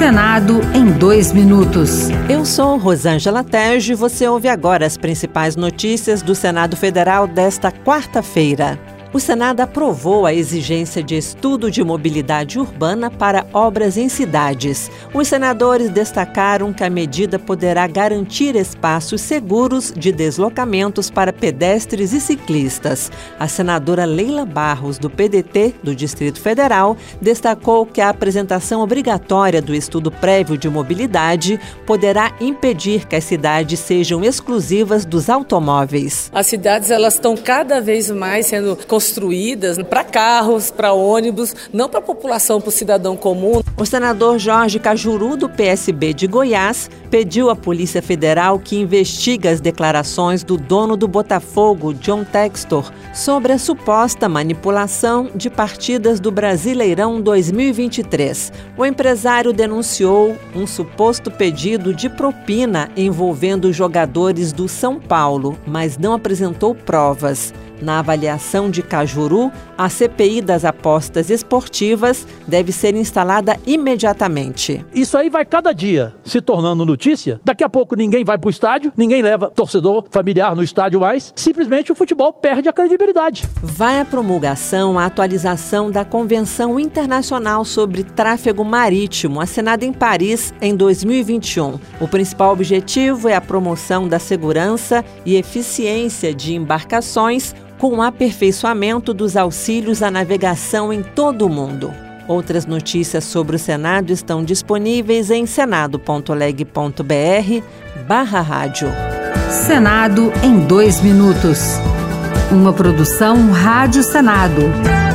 Senado em 2 minutos. Eu sou Rosângela Tejo e você ouve agora as principais notícias do Senado Federal desta quarta-feira. O Senado aprovou a exigência de estudo de mobilidade urbana para obras em cidades. Os senadores destacaram que a medida poderá garantir espaços seguros de deslocamentos para pedestres e ciclistas. A senadora Leila Barros, do PDT do Distrito Federal, destacou que a apresentação obrigatória do estudo prévio de mobilidade poderá impedir que as cidades sejam exclusivas dos automóveis. As cidades elas estão cada vez mais sendo construídas para carros, para ônibus, não para a população, para o cidadão comum. O senador Jorge Cajuru, do PSB de Goiás, pediu à Polícia Federal que investigue as declarações do dono do Botafogo, John Textor, sobre a suposta manipulação de partidas do Brasileirão 2023. O empresário denunciou um suposto pedido de propina envolvendo jogadores do São Paulo, mas não apresentou provas. Na avaliação de Cajuru, a CPI das apostas esportivas deve ser instalada imediatamente. Isso aí vai cada dia se tornando notícia. Daqui a pouco ninguém vai para o estádio, ninguém leva torcedor familiar no estádio mais. Simplesmente o futebol perde a credibilidade. Vai à promulgação a atualização da Convenção Internacional sobre Tráfego Marítimo, assinada em Paris em 2021. O principal objetivo é a promoção da segurança e eficiência de embarcações com o aperfeiçoamento dos auxílios à navegação em todo o mundo. Outras notícias sobre o Senado estão disponíveis em senado.leg.br/rádio. Senado em 2 minutos. Uma produção Rádio Senado.